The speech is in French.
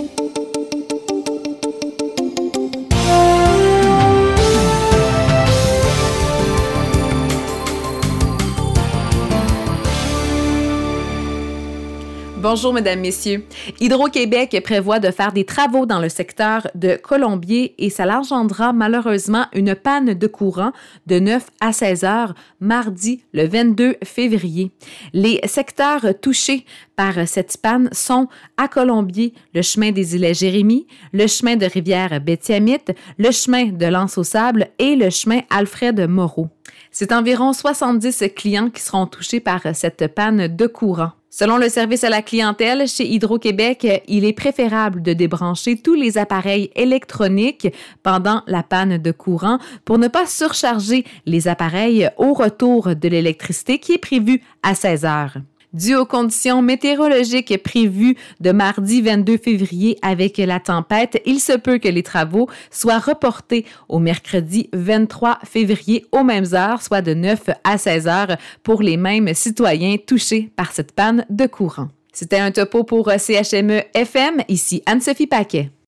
Bonjour, mesdames, messieurs. Hydro-Québec prévoit de faire des travaux dans le secteur de Colombier et ça engendrera malheureusement une panne de courant de 9 à 16 heures mardi le 22 février. Les secteurs touchés par cette panne sont à Colombier, le chemin des îlets Jérémie, le chemin de Rivière-Bétiamite, le chemin de l'Anse-aux-Sables et le chemin Alfred-Moreau. C'est environ 70 clients qui seront touchés par cette panne de courant. Selon le service à la clientèle, chez Hydro-Québec, il est préférable de débrancher tous les appareils électroniques pendant la panne de courant pour ne pas surcharger les appareils au retour de l'électricité qui est prévu à 16 heures. Dû aux conditions météorologiques prévues de mardi 22 février avec la tempête, il se peut que les travaux soient reportés au mercredi 23 février aux mêmes heures, soit de 9 à 16 heures pour les mêmes citoyens touchés par cette panne de courant. C'était un topo pour CHME FM, ici Anne-Sophie Paquet.